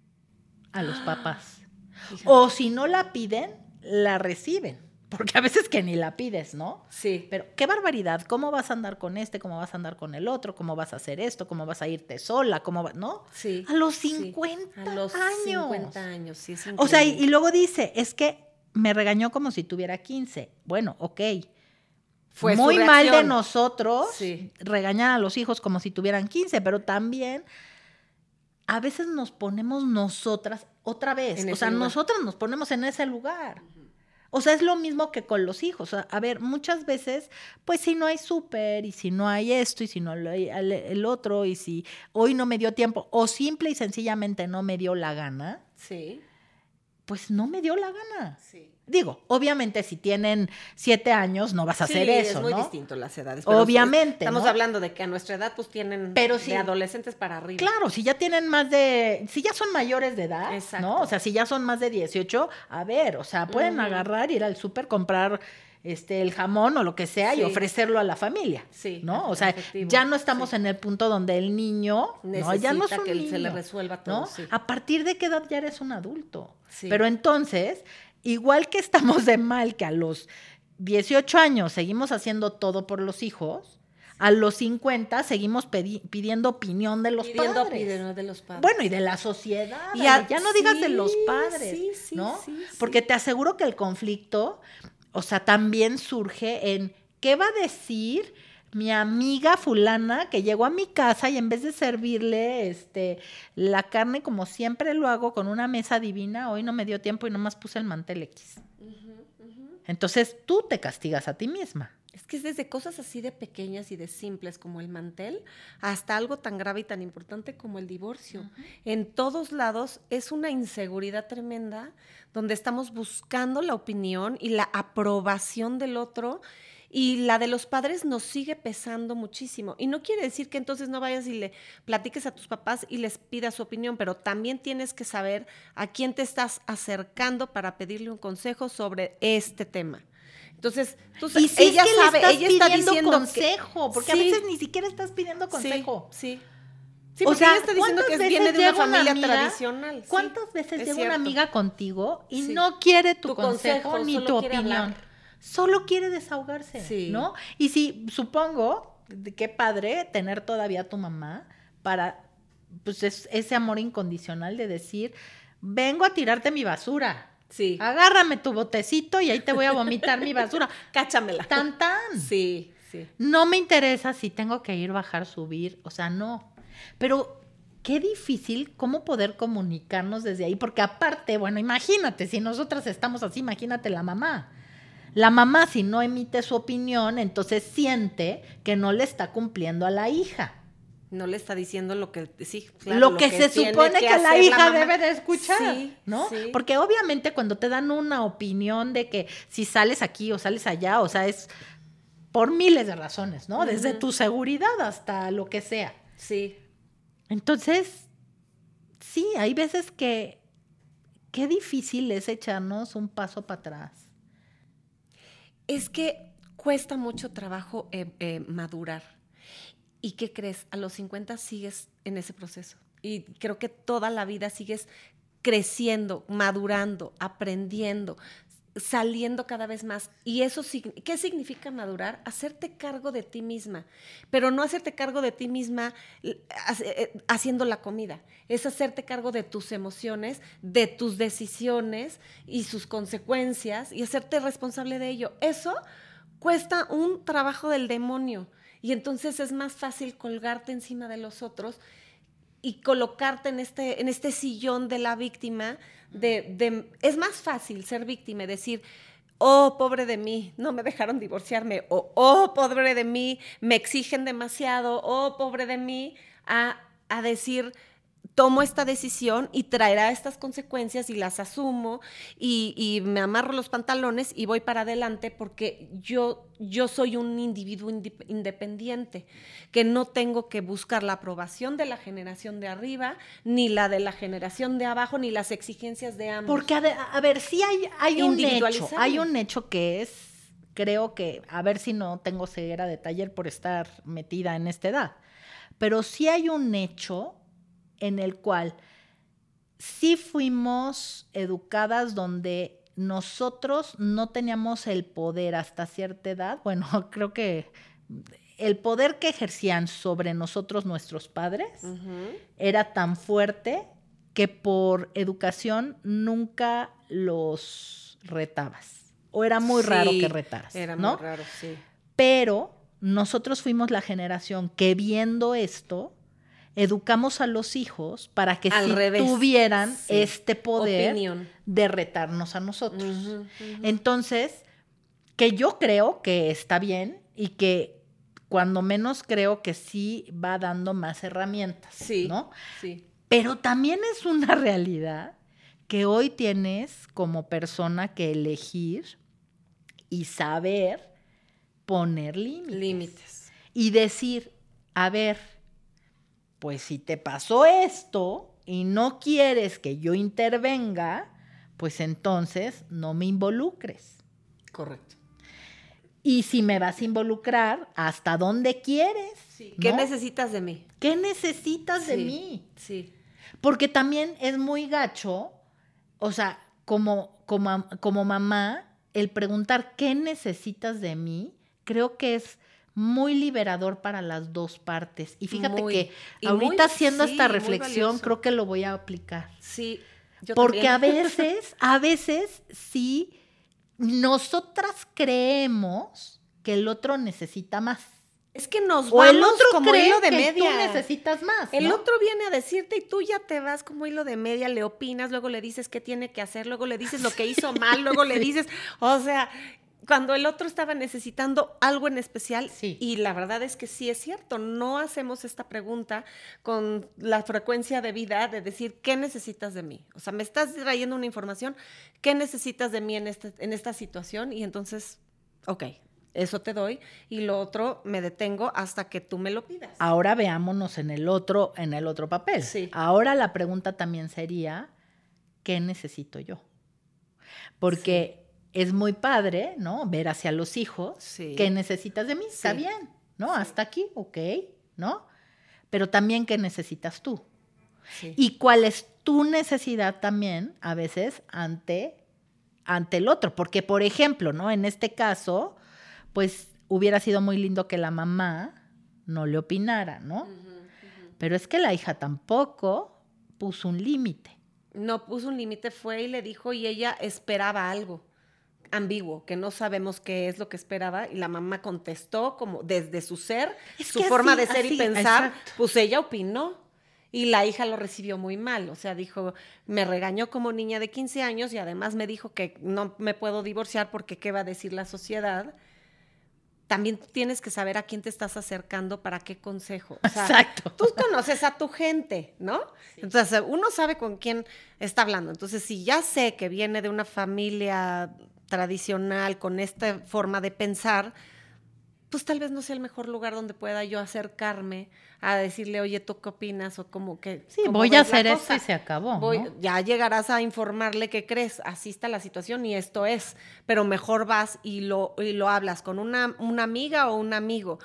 a los papás. Fíjate. O si no la piden, la reciben. Porque a veces que ni la pides, ¿no? Sí. Pero qué barbaridad, ¿cómo vas a andar con este? ¿Cómo vas a andar con el otro? ¿Cómo vas a hacer esto? ¿Cómo vas a irte sola? ¿No? Sí. A los 50 sí. A los años. 50 años, sí, es increíble. O sea, y luego dice, es que me regañó como si tuviera 15. Bueno, ok. Fue muy su mal de reacción. nosotros Sí. regañar a los hijos como si tuvieran 15, pero también a veces nos ponemos nosotras otra vez. O sea, nosotras nos ponemos en ese lugar. O sea, es lo mismo que con los hijos. O sea, a ver, muchas veces, pues si no hay súper, y si no hay esto, y si no hay el otro, y si hoy no me dio tiempo, o simple y sencillamente no me dio la gana, Sí. pues no me dio la gana. Sí. Digo, obviamente si tienen 7 años no vas a hacer eso, ¿no? es muy distinto las edades. Pero obviamente, estamos ¿no? hablando de que a nuestra edad pues tienen pero sí, de adolescentes para arriba. Claro, si ya tienen si ya son mayores de edad, exacto, ¿no? O sea, si ya son más de 18, a ver, o sea, pueden agarrar, ir al súper, comprar el jamón o lo que sea y ofrecerlo a la familia, ¿no? O sea, efectivo. Ya no estamos en el punto donde el niño, necesita, no, ya no es un que niño, se le resuelva todo, ¿no? Sí. A partir de qué edad ya eres un adulto. Sí. Pero entonces, igual que estamos de mal que a los 18 años seguimos haciendo todo por los hijos, a los 50 seguimos pidiendo opinión de los padres. Opinión de los padres. Bueno, y de la sociedad. Ya no digas de los padres, ¿no? Porque te aseguro que el conflicto, o sea, también surge en ¿qué va a decir mi amiga fulana que llegó a mi casa y en vez de servirle la carne como siempre lo hago con una mesa divina, hoy no me dio tiempo y nomás puse el mantel X? Entonces tú te castigas a ti misma. Es que es desde cosas así de pequeñas y de simples como el mantel hasta algo tan grave y tan importante como el divorcio. En todos lados es una inseguridad tremenda donde estamos buscando la opinión y la aprobación del otro, y la de los padres nos sigue pesando muchísimo. Y no quiere decir que entonces no vayas y le platiques a tus papás y les pidas su opinión, pero también tienes que saber a quién te estás acercando para pedirle un consejo sobre este tema. Entonces, y si ella es que sabe, le ella estás está pidiendo diciendo consejo, porque a veces ni siquiera estás pidiendo consejo. Sí, o porque sea, ella está diciendo que viene de una familia tradicional. ¿Cuántas veces llega una amiga contigo y Sí. no quiere tu consejo, consejo ni solo tu quiere opinión? hablar. Solo quiere desahogarse, ¿no? Y si, supongo, qué padre tener todavía a tu mamá para, pues, ese amor incondicional de decir, vengo a tirarte mi basura. Sí. Agárrame tu botecito y ahí te voy a vomitar mi basura. Cáchamela. Tan. Sí. No me interesa si tengo que ir, bajar, subir, o sea, no. Pero qué difícil cómo poder comunicarnos desde ahí, porque aparte, bueno, imagínate, si nosotras estamos así, imagínate la mamá. La mamá, si no emite su opinión, entonces siente que no le está cumpliendo a la hija. No le está diciendo lo que, lo que se supone que la hija debe de escuchar, ¿no? Sí. Porque obviamente cuando te dan una opinión de que si sales aquí o sales allá, o sea, es por miles de razones, ¿no? Desde tu seguridad hasta lo que sea. Sí. Entonces, sí, hay veces que qué difícil es echarnos un paso para atrás. Es que cuesta mucho trabajo madurar. ¿Y qué crees? A los 50 sigues en ese proceso. Y creo que toda la vida sigues creciendo, madurando, aprendiendo, saliendo cada vez más. Y eso, ¿qué significa madurar? Hacerte cargo de ti misma. Pero no hacerte cargo de ti misma haciendo la comida. Es hacerte cargo de tus emociones, de tus decisiones y sus consecuencias y hacerte responsable de ello. Eso cuesta un trabajo del demonio. Y entonces es más fácil colgarte encima de los otros y colocarte en este sillón de la víctima. Es más fácil ser víctima y decir, oh, pobre de mí, no me dejaron divorciarme, o oh, pobre de mí, me exigen demasiado, oh, pobre de mí, a decir, tomo esta decisión y traerá estas consecuencias y las asumo y me amarro los pantalones y voy para adelante porque yo soy un individuo independiente, que no tengo que buscar la aprobación de la generación de arriba, ni la de la generación de abajo, ni las exigencias de ambos. Porque, a ver, sí hay un hecho que es, creo que, a ver si no tengo ceguera de taller por estar metida en esta edad, pero sí hay un hecho en el cual sí fuimos educadas donde nosotros no teníamos el poder hasta cierta edad. Bueno, creo que el poder que ejercían sobre nosotros nuestros padres era tan fuerte que por educación nunca los retabas. O era muy raro que retaras, era ¿no? muy raro, sí. Pero nosotros fuimos la generación que viendo esto educamos a los hijos para que tuvieran este poder de retarnos a nosotros. Entonces, que yo creo que está bien y que cuando menos creo que sí va dando más herramientas, ¿no? Sí. Pero también es una realidad que hoy tienes como persona que elegir y saber poner límites. Y decir, a ver, pues si te pasó esto y no quieres que yo intervenga, pues entonces no me involucres. Correcto. Y si me vas a involucrar, ¿hasta dónde quieres? Sí. ¿Qué necesitas de mí? ¿Qué necesitas de mí? Sí. Porque también es muy gacho, o sea, como mamá, el preguntar qué necesitas de mí, creo que es muy liberador para las dos partes. Y fíjate que ahorita haciendo esta reflexión, creo que lo voy a aplicar. Sí, yo porque también. a veces sí, nosotras creemos que el otro necesita más. Es que nos o vamos el otro como cree hilo de que media. tú necesitas más, El ¿no? otro viene a decirte y tú ya te vas como hilo de media, le opinas, luego le dices qué tiene que hacer, luego le dices lo que hizo mal, luego le dices, o sea, cuando el otro estaba necesitando algo en especial, y la verdad es que sí es cierto, no hacemos esta pregunta con la frecuencia de vida de decir, ¿qué necesitas de mí? O sea, me estás trayendo una información, ¿qué necesitas de mí en esta situación? Y entonces, ok, eso te doy, y lo otro me detengo hasta que tú me lo pidas. Ahora veámonos en el otro papel. Sí. Ahora la pregunta también sería, ¿qué necesito yo? Porque es muy padre, ¿no? Ver hacia los hijos, ¿qué necesitas de mí? Sí. Está bien, ¿no? Hasta aquí, ok, ¿no? Pero también, ¿qué necesitas tú? Sí. Y cuál es tu necesidad también, a veces, ante el otro. Porque, por ejemplo, ¿no? En este caso, pues hubiera sido muy lindo que la mamá no le opinara, ¿no? Pero es que la hija tampoco puso un límite. No puso un límite, fue y le dijo, y ella esperaba algo ambiguo, que no sabemos qué es lo que esperaba, y la mamá contestó como desde su ser, su forma de ser y pensar, exacto. Pues ella opinó. Y la hija lo recibió muy mal, o sea, dijo, me regañó como niña de 15 años y además me dijo que no me puedo divorciar porque qué va a decir la sociedad. También tienes que saber a quién te estás acercando para qué consejo. O sea, exacto. Tú conoces a tu gente, ¿no? Sí. Entonces, uno sabe con quién está hablando. Entonces, si ya sé que viene de una familia tradicional con esta forma de pensar, pues tal vez no sea el mejor lugar donde pueda yo acercarme a decirle, oye, ¿tú qué opinas? O como que... Sí, voy a hacer esto y se acabó, ¿no? Ya llegarás a informarle qué crees, así está la situación y esto es, pero mejor vas y lo hablas con una amiga o un amigo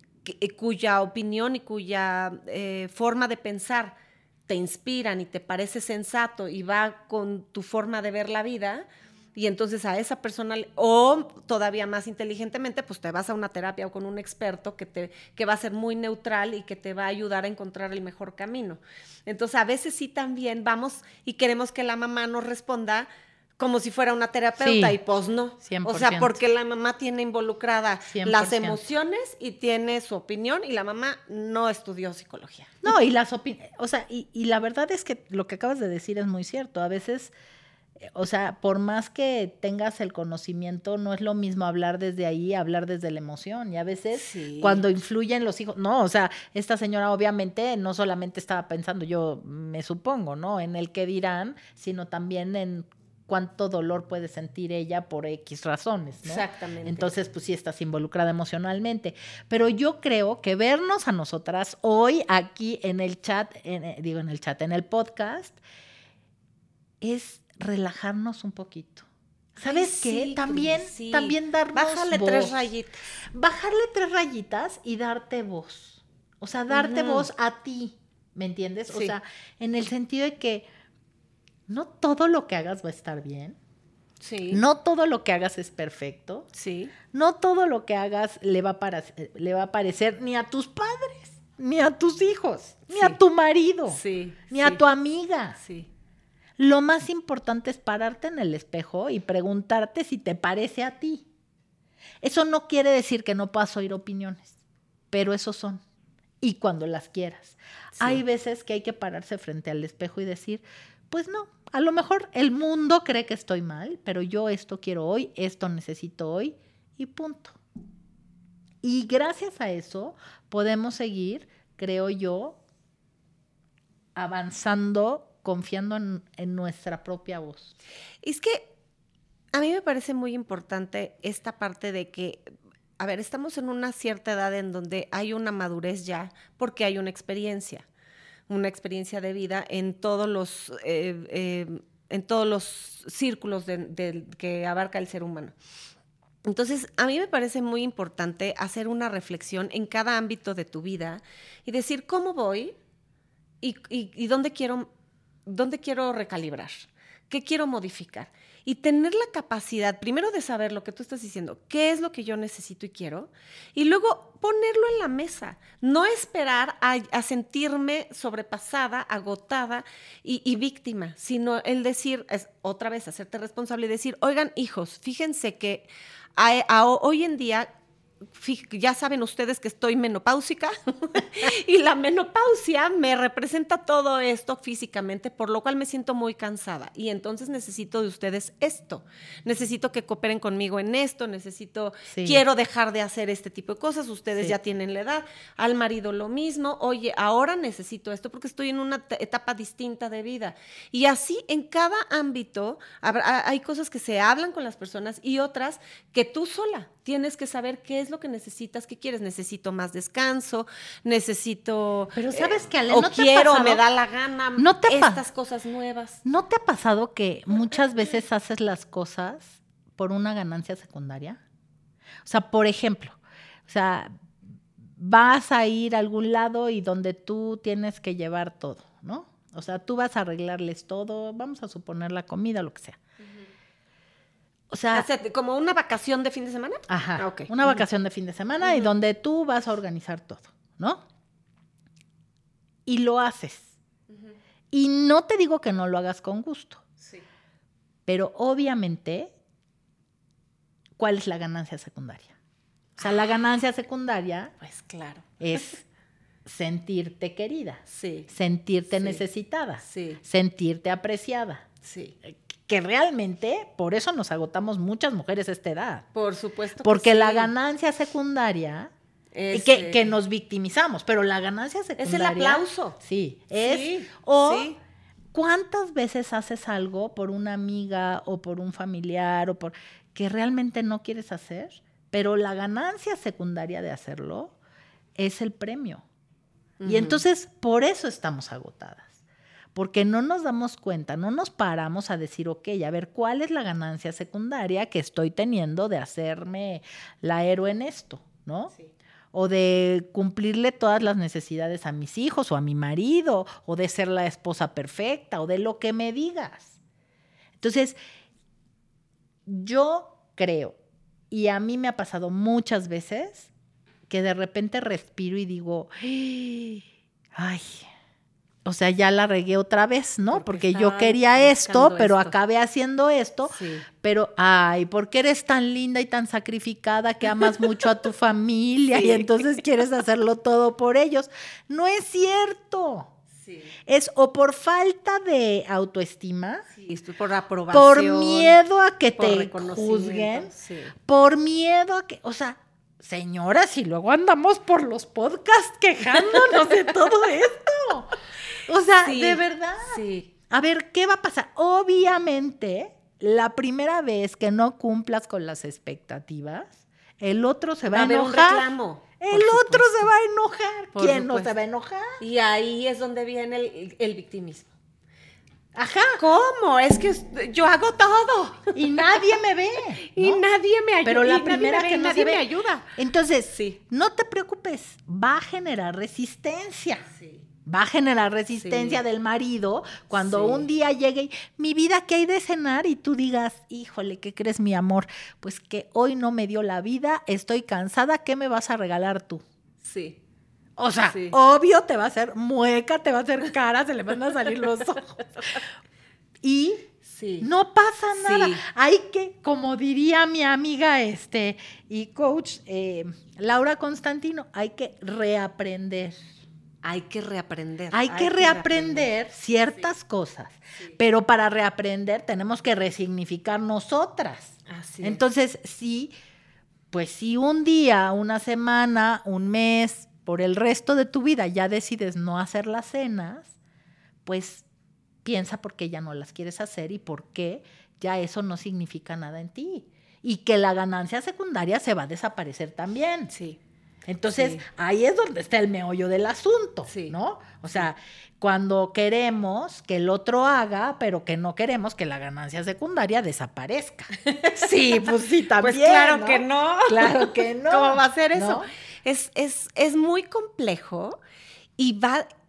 cuya opinión y cuya forma de pensar te inspiran y te parece sensato y va con tu forma de ver la vida. Y entonces a esa persona, o todavía más inteligentemente, pues te vas a una terapia o con un experto que va a ser muy neutral y que te va a ayudar a encontrar el mejor camino. Entonces a veces sí también vamos y queremos que la mamá nos responda como si fuera una terapeuta, y pues no. 100%. O sea, porque la mamá tiene involucrada 100%. las emociones y tiene su opinión, y la mamá no estudió psicología. No, y las opiniones, o sea, y la verdad es que lo que acabas de decir es muy cierto. A veces... O sea, por más que tengas el conocimiento, no es lo mismo hablar desde ahí, hablar desde la emoción. Y a veces cuando influyen los hijos, no, o sea, esta señora obviamente no solamente estaba pensando, yo me supongo, ¿no? En el qué dirán, sino también en cuánto dolor puede sentir ella por X razones, ¿no? Exactamente. Entonces, pues sí estás involucrada emocionalmente. Pero yo creo que vernos a nosotras hoy aquí en el chat, en el podcast, es relajarnos un poquito. ¿Sabes qué? También darnos Bájale voz. 3 rayitas. Bajarle 3 rayitas y darte voz. O sea, darte voz a ti, ¿me entiendes? O sea, en el sentido de que no todo lo que hagas va a estar bien. Sí. No todo lo que hagas es perfecto. Sí. No todo lo que hagas le va a parecer ni a tus padres, ni a tus hijos, ni a tu marido, ni a tu amiga. Sí. Lo más importante es pararte en el espejo y preguntarte si te parece a ti. Eso no quiere decir que no puedas oír opiniones, pero esos son. Y cuando las quieras. Sí. Hay veces que hay que pararse frente al espejo y decir, pues no, a lo mejor el mundo cree que estoy mal, pero yo esto quiero hoy, esto necesito hoy y punto. Y gracias a eso podemos seguir, creo yo, avanzando, confiando en nuestra propia voz. Es que a mí me parece muy importante esta parte de que, a ver, estamos en una cierta edad en donde hay una madurez ya, porque hay una experiencia de vida en todos los círculos que abarca el ser humano. Entonces, a mí me parece muy importante hacer una reflexión en cada ámbito de tu vida y decir cómo voy y dónde quiero recalibrar, qué quiero modificar. y tener la capacidad, primero de saber lo que tú estás diciendo, qué es lo que yo necesito y quiero, y luego ponerlo en la mesa. No esperar a sentirme sobrepasada, agotada y víctima, sino el decir, otra vez, hacerte responsable y decir, oigan, hijos, fíjense que hoy en día, ya saben ustedes que estoy menopáusica y la menopausia me representa todo esto físicamente, por lo cual me siento muy cansada y entonces necesito de ustedes esto, necesito que cooperen conmigo en esto, quiero dejar de hacer este tipo de cosas, ustedes ya tienen la edad, al marido lo mismo, oye, ahora necesito esto porque estoy en una etapa distinta de vida y así en cada ámbito hay cosas que se hablan con las personas y otras que tú sola tienes que saber qué es lo que necesitas, qué quieres. Necesito más descanso, necesito... Pero ¿sabes qué, Ale? O ¿No te quiero, ha pasado? me da la gana, ¿No te estas cosas nuevas. ¿No te ha pasado que muchas veces haces las cosas por una ganancia secundaria? O sea, por ejemplo, vas a ir a algún lado y donde tú tienes que llevar todo, ¿no? O sea, tú vas a arreglarles todo, vamos a suponer la comida, lo que sea. O sea, ¿como una vacación de fin de semana? Ajá, okay. Una vacación de fin de semana y donde tú vas a organizar todo, ¿no? Y lo haces. Y no te digo que no lo hagas con gusto. Sí. Pero obviamente, ¿cuál es la ganancia secundaria? O sea, la ganancia secundaria, pues claro, es sentirte querida, sí, sentirte necesitada, sí, sentirte apreciada. Sí. Que realmente, por eso nos agotamos muchas mujeres a esta edad. Por supuesto. Porque sí. la ganancia secundaria, que nos victimizamos, pero la ganancia secundaria... Es el aplauso. Sí, ¿cuántas veces haces algo por una amiga o por un familiar o por que realmente no quieres hacer? Pero la ganancia secundaria de hacerlo es el premio. Y entonces, por eso estamos agotadas. Porque no nos damos cuenta, no nos paramos a decir, ok, a ver, ¿cuál es la ganancia secundaria que estoy teniendo de hacerme la héroe en esto, ¿no? Sí. O de cumplirle todas las necesidades a mis hijos o a mi marido, o de ser la esposa perfecta, o de lo que me digas. Entonces, yo creo, y a mí me ha pasado muchas veces, que de repente respiro y digo, ay... O sea, ya la regué otra vez, ¿no? Porque yo quería esto, pero acabé haciendo esto. Sí. Pero, ay, ¿por qué eres tan linda y tan sacrificada que amas mucho a tu familia y entonces quieres hacerlo todo por ellos? No es cierto. Sí. Es o por falta de autoestima, por aprobación, por miedo a que te juzguen, por miedo a que, o sea, señoras, y luego andamos por los podcasts quejándonos de todo esto. O sea, de verdad. Sí. A ver, ¿qué va a pasar? Obviamente, la primera vez que no cumplas con las expectativas, el otro se va a enojar. Un reclamo. El otro se va a enojar. ¿Quién no se va a enojar? Y ahí es donde viene el victimismo. Ajá. ¿Cómo? Es que yo hago todo. Y nadie me ve. ¿No? Y nadie me ayuda. Pero la primera que no se ve. Me ayuda. Entonces, no te preocupes. Va a generar resistencia. Sí. Va a generar resistencia del marido cuando un día llegue y, mi vida, ¿qué hay de cenar? Y tú digas, híjole, ¿qué crees, mi amor? Pues que hoy no me dio la vida, estoy cansada, ¿qué me vas a regalar tú? Sí. O sea, obvio te va a hacer mueca, te va a hacer cara, se le van a salir los ojos. Y no pasa nada. Hay que, como diría mi amiga y coach Laura Constantino, hay que reaprender. Hay que reaprender. Hay que reaprender ciertas cosas, pero para reaprender tenemos que resignificar nosotras. Así es. Entonces, pues si un día, una semana, un mes, por el resto de tu vida ya decides no hacer las cenas, pues piensa por qué ya no las quieres hacer y por qué ya eso no significa nada en ti. Y que la ganancia secundaria se va a desaparecer también. Sí. Entonces, ahí es donde está el meollo del asunto, ¿no? O sea, cuando queremos que el otro haga, pero que no queremos que la ganancia secundaria desaparezca. Sí, pues sí, también. Pues claro, ¿no? Que no. Claro que no. ¿Cómo va a ser eso? ¿No? Es muy complejo y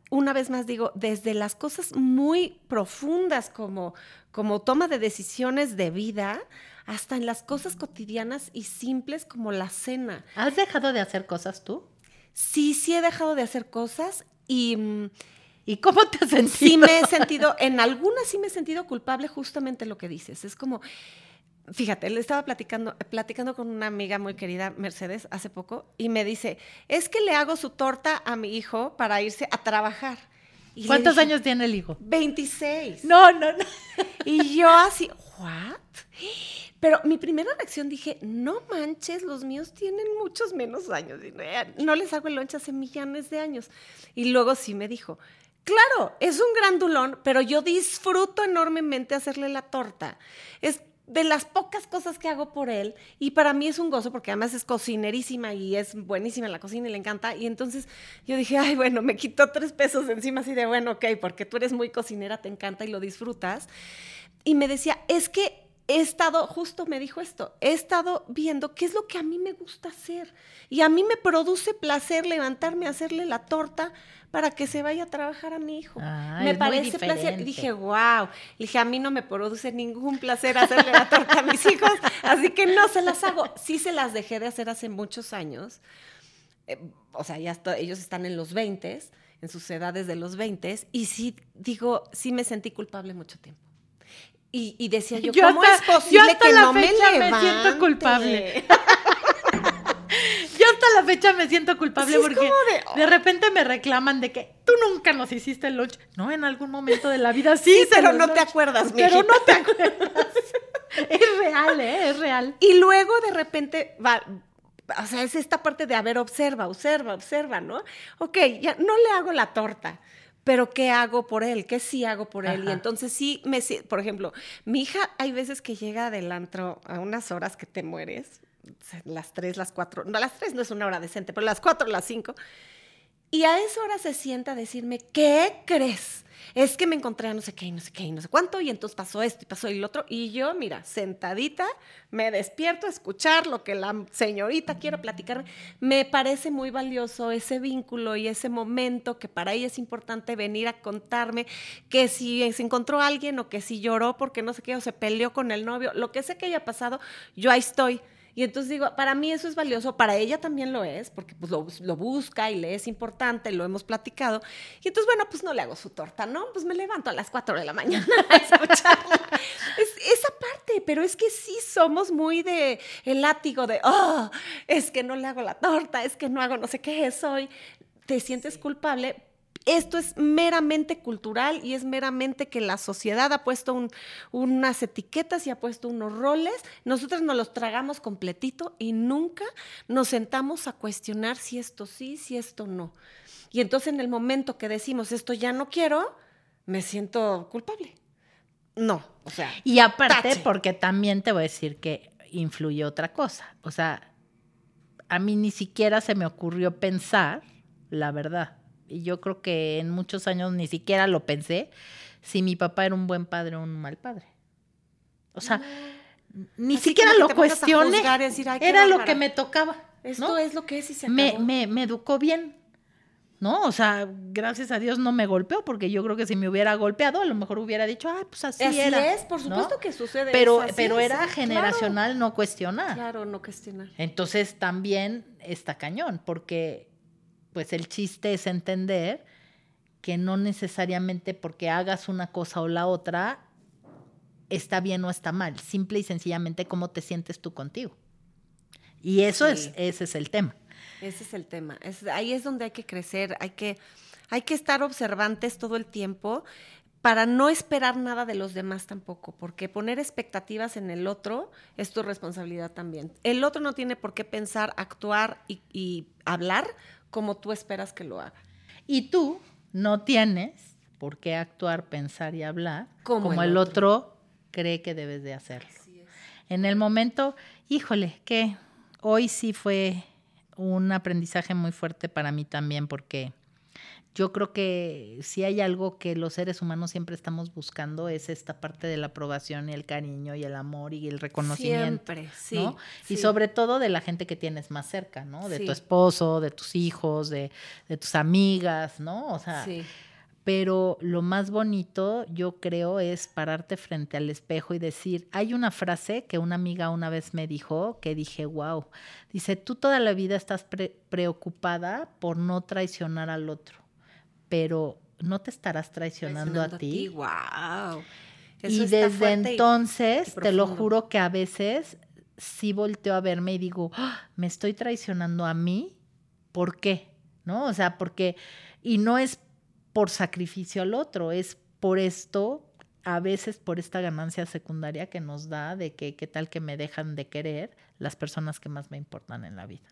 una vez más digo, desde las cosas muy profundas como toma de decisiones de vida, hasta en las cosas cotidianas y simples como la cena. ¿Has dejado de hacer cosas tú? Sí he dejado de hacer cosas y cómo te has sentido? Sí me he sentido, en algunas sí me he sentido culpable, justamente lo que dices. Es como, fíjate, le estaba platicando con una amiga muy querida, Mercedes, hace poco, y me dice, es que le hago su torta a mi hijo para irse a trabajar. Y ¿Cuántos años tiene el hijo? 26. No. Y yo así, ¿what? Pero mi primera reacción dije, no manches, los míos tienen muchos menos años. No les hago el lonche hace millones de años. Y luego sí me dijo, claro, es un grandulón, pero yo disfruto enormemente hacerle la torta. Es de las pocas cosas que hago por él y para mí es un gozo porque además es cocinerísima y es buenísima en la cocina y le encanta. Y entonces yo dije, ay, bueno, me quitó 3 pesos de encima así de, bueno, ok, porque tú eres muy cocinera, te encanta y lo disfrutas. Y me decía, es que justo me dijo esto, he estado viendo qué es lo que a mí me gusta hacer. Y a mí me produce placer levantarme a hacerle la torta para que se vaya a trabajar a mi hijo. Me parece placer. Y dije, wow. Le dije, a mí no me produce ningún placer hacerle la torta a mis hijos, así que no se las hago. Sí se las dejé de hacer hace muchos años. O sea, ellos están en los 20, en sus edades de los 20, y sí, sí me sentí culpable mucho tiempo. Y decía yo, ¿cómo es posible que no me levante? Me siento culpable. Yo hasta la fecha me siento culpable sí, porque de repente me reclaman de que tú nunca nos hiciste el lunch. No, en algún momento de la vida sí. Pero no te acuerdas, mijita. Pero no te acuerdas. Es real, es real. Y luego de repente o sea, es esta parte de, a ver, observa, ¿no? Ok, ya no le hago la torta. Pero ¿qué hago por él? ¿Qué sí hago por él? Ajá. Y entonces sí, por ejemplo, mi hija hay veces que llega del antro a unas horas que te mueres, las 3, las 4, no, las 3 no es una hora decente, pero las 4, las 5, y a esa hora se sienta a decirme, ¿qué crees? Es que me encontré a no sé qué, y no sé qué, y no sé cuánto, y entonces pasó esto y pasó el otro, y yo, mira, sentadita, me despierto a escuchar lo que la señorita quiere platicarme. Me parece muy valioso ese vínculo y ese momento que para ella es importante venir a contarme que si se encontró a alguien o que si lloró porque no sé qué, o se peleó con el novio, lo que sea que haya pasado, yo ahí estoy. Y entonces digo, para mí eso es valioso, para ella también lo es, porque pues lo busca y le es importante, lo hemos platicado. Y entonces, bueno, pues no le hago su torta, ¿no? Pues me levanto a las 4 de la mañana a escucharla. Esa parte, pero es que sí somos muy de el látigo de, es que no le hago la torta, es que no hago no sé qué soy. Te sientes culpable. Esto es meramente cultural y es meramente que la sociedad ha puesto unas etiquetas y ha puesto unos roles. Nosotros nos los tragamos completito y nunca nos sentamos a cuestionar si esto sí, si esto no. Y entonces en el momento que decimos esto ya no quiero, me siento culpable. No, o sea. Y aparte, tache. Porque también te voy a decir que influye otra cosa. O sea, a mí ni siquiera se me ocurrió pensar, la verdad. Y yo creo que en muchos años ni siquiera lo pensé, si mi papá era un buen padre o un mal padre. O sea, ni así siquiera lo cuestioné. Decir, era lo que me tocaba. Esto ¿no? es lo que es y se acabó. Me educó bien, ¿no? O sea, gracias a Dios no me golpeó, porque yo creo que si me hubiera golpeado, a lo mejor hubiera dicho, pues así era. Así es, por supuesto, ¿no? Que sucede. Pero era generacional, claro. No cuestionar. Claro, no cuestionar. Entonces también está cañón, porque pues el chiste es entender que no necesariamente porque hagas una cosa o la otra está bien o está mal, simple y sencillamente cómo te sientes tú contigo. Y eso ese es el tema. Ese es el tema. Ahí es donde hay que crecer, hay que estar observantes todo el tiempo para no esperar nada de los demás tampoco, porque poner expectativas en el otro es tu responsabilidad también. El otro no tiene por qué pensar, actuar y hablar como tú esperas que lo haga. Y tú no tienes por qué actuar, pensar y hablar como el otro cree que debes de hacerlo. En el momento, híjole, que hoy sí fue un aprendizaje muy fuerte para mí también, porque Yo creo que si hay algo que los seres humanos siempre estamos buscando es esta parte de la aprobación y el cariño y el amor y el reconocimiento. Siempre, sí. ¿no? Sí. Y sobre todo de la gente que tienes más cerca, ¿no? De Sí. tu esposo, de tus hijos, de tus amigas, ¿no? O sea, Sí. pero lo más bonito, yo creo, es pararte frente al espejo y decir, hay una frase que una amiga una vez me dijo, que dije, wow, dice, tú toda la vida estás preocupada por no traicionar al otro, pero no te estarás traicionando a ti. Wow. Y desde entonces, te lo juro que a veces sí volteo a verme y digo, me estoy traicionando a mí, ¿por qué? ¿No? O sea, porque, y no es por sacrificio al otro, es por esto, a veces por esta ganancia secundaria que nos da de que qué tal que me dejan de querer las personas que más me importan en la vida.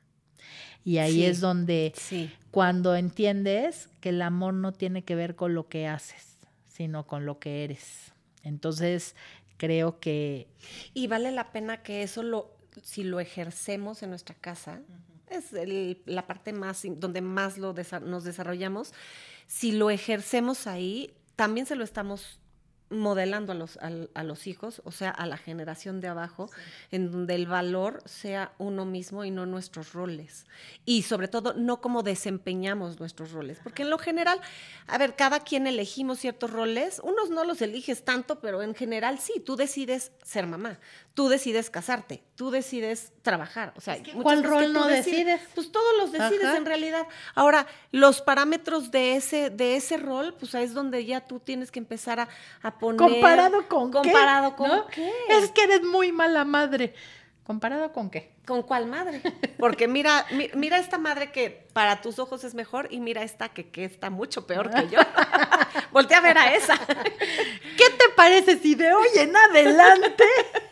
Y ahí es donde cuando entiendes que el amor no tiene que ver con lo que haces, sino con lo que eres. Entonces, creo que... Y vale la pena que eso si lo ejercemos en nuestra casa, es la parte más, donde más nos desarrollamos. Si lo ejercemos ahí, también se lo estamos modelando a los hijos, o sea, a la generación de abajo, en donde el valor sea uno mismo y no nuestros roles. Y sobre todo, no cómo desempeñamos nuestros roles. Porque en lo general, a ver, cada quien elegimos ciertos roles, unos no los eliges tanto, pero en general sí, tú decides ser mamá, tú decides casarte, tú decides trabajar. O sea, ¿cuál rol no decides? Pues todos los decides en realidad. Ahora, los parámetros de ese rol, pues ahí es donde ya tú tienes que empezar a poner... ¿Comparado con qué? ¿Comparado con ¿no? qué? Es que eres muy mala madre. ¿Comparado con qué? ¿Con cuál madre? Porque mira esta madre que para tus ojos es mejor y mira esta que está mucho peor que yo. Voltea a ver a esa. ¿Qué te parece si de hoy en adelante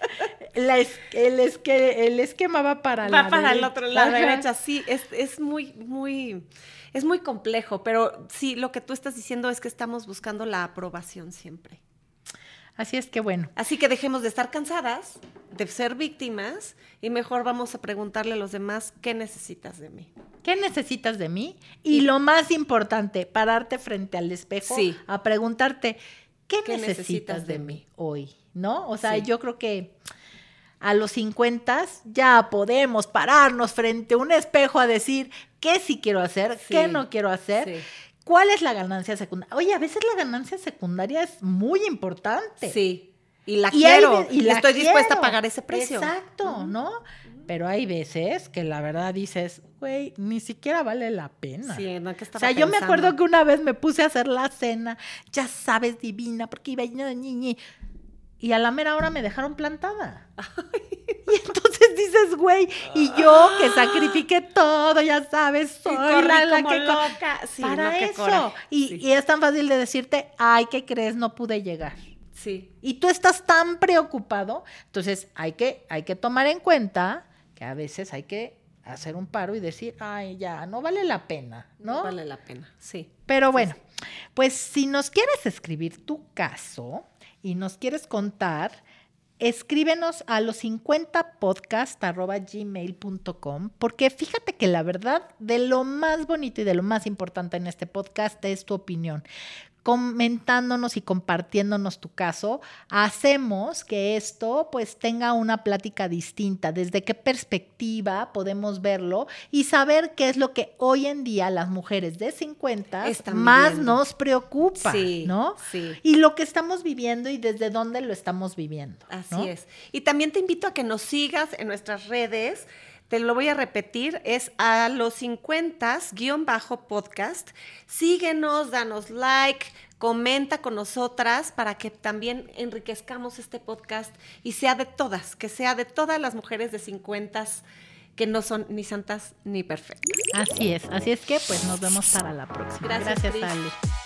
el esquema va para la derecha? Va para el otro, la derecha? Sí, es muy complejo, pero sí, lo que tú estás diciendo es que estamos buscando la aprobación siempre. Así es que bueno. Así que dejemos de estar cansadas, de ser víctimas, y mejor vamos a preguntarle a los demás, ¿qué necesitas de mí? ¿Qué necesitas de mí? Y lo más importante, pararte frente al espejo a preguntarte, ¿qué necesitas de mí hoy? ¿No? O sea, yo creo que a los 50 ya podemos pararnos frente a un espejo a decir qué sí quiero hacer, qué no quiero hacer. Sí. ¿Cuál es la ganancia secundaria? Oye, a veces la ganancia secundaria es muy importante. Sí, y quiero, y estoy dispuesta a pagar ese precio. Exacto, ¿no? Pero hay veces que la verdad dices, güey, ni siquiera vale la pena. Sí, no, que estaba pensando. Yo me acuerdo que una vez me puse a hacer la cena, ya sabes, divina, porque iba ñi, y a la mera hora me dejaron plantada. Y entonces dices, güey, y yo que sacrifiqué todo, ya sabes, soy la que loca. Sí, para eso. Y es tan fácil de decirte, ay, ¿qué crees? No pude llegar. Sí. Y tú estás tan preocupado, entonces hay que tomar en cuenta que a veces hay que hacer un paro y decir, ay, ya, no vale la pena, ¿no? No vale la pena, sí. Pero bueno, pues si nos quieres escribir tu caso y nos quieres contar, escríbenos a los50podcast@gmail.com, porque fíjate que la verdad de lo más bonito y de lo más importante en este podcast es tu opinión. Comentándonos y compartiéndonos tu caso, hacemos que esto pues tenga una plática distinta, desde qué perspectiva podemos verlo y saber qué es lo que hoy en día las mujeres de 50 más nos preocupa, ¿no? Sí. Y lo que estamos viviendo y desde dónde lo estamos viviendo. Así es. Y también te invito a que nos sigas en nuestras redes. Te lo voy a repetir, es a los 50s_podcast. Síguenos, danos like, comenta con nosotras para que también enriquezcamos este podcast y sea de todas, que sea de todas las mujeres de 50s que no son ni santas ni perfectas. Así es que pues nos vemos para la próxima. Gracias Ale.